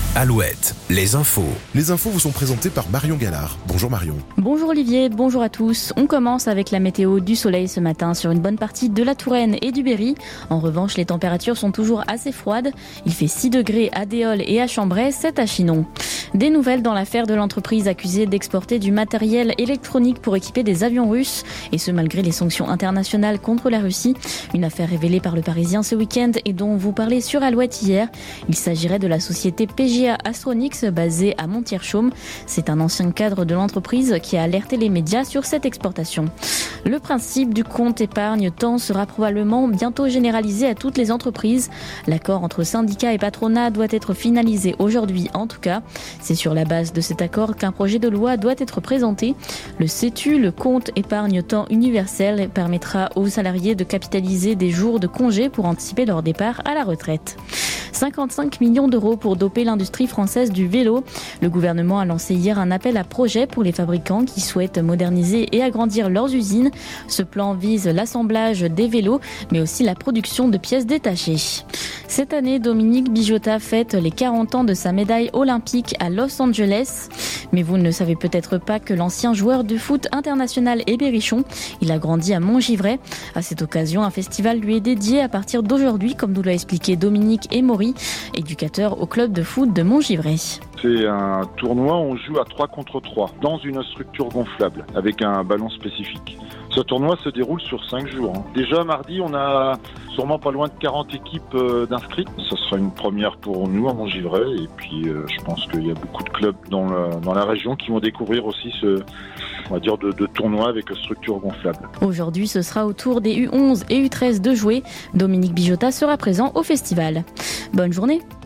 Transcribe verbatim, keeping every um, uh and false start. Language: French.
Alouette, les infos. Les infos vous sont présentées par Marion Gallard. Bonjour Marion. Bonjour Olivier, bonjour à tous. On commence avec la météo du soleil ce matin sur une bonne partie de la Touraine et du Berry. En revanche, les températures sont toujours assez froides. Il fait six degrés à Déol et à Chambray, sept à Chinon. Des nouvelles dans l'affaire de l'entreprise accusée d'exporter du matériel électronique pour équiper des avions russes. Et ce, malgré les sanctions internationales contre la Russie. Une affaire révélée par le Parisien ce week-end et dont vous parlez sur Alouette hier. Il s'agirait de la société P G A Astronix basée à Montier-Chaume. C'est un ancien cadre de l'entreprise qui a alerté les médias sur cette exportation. Le principe du compte épargne-temps sera probablement bientôt généralisé à toutes les entreprises. L'accord entre syndicats et patronat doit être finalisé aujourd'hui en tout cas. C'est sur la base de cet accord qu'un projet de loi doit être présenté. Le C E T U, le compte épargne-temps universel, permettra aux salariés de capitaliser des jours de congé pour anticiper leur départ à la retraite. cinquante-cinq millions d'euros pour doper l'industrie française du vélo. Le gouvernement a lancé hier un appel à projet pour les fabricants qui souhaitent moderniser et agrandir leurs usines. Ce plan vise l'assemblage des vélos, mais aussi la production de pièces détachées. Cette année, Dominique Bijotta fête les quarante ans de sa médaille olympique à Los Angeles. Mais vous ne savez peut-être pas que l'ancien joueur de foot international est berrichon. Il a grandi à Montgivray. À cette occasion, un festival lui est dédié à partir d'aujourd'hui, comme nous l'a expliqué Dominique Emory, éducateur au club de foot de Montgivray. C'est un tournoi où on joue à trois contre trois dans une structure gonflable avec un ballon spécifique. Ce tournoi se déroule sur cinq jours. Déjà mardi, on a sûrement pas loin de quarante équipes d'inscrits. Ce sera une première pour nous à Montgivray et puis euh, je pense qu'il y a beaucoup de clubs dans, le, dans la région qui vont découvrir aussi ce, on va dire, de, de tournoi avec structure gonflable. Aujourd'hui, ce sera au tour des U onze et U treize de jouer. Dominique Bijotta sera présent au festival. Bonne journée.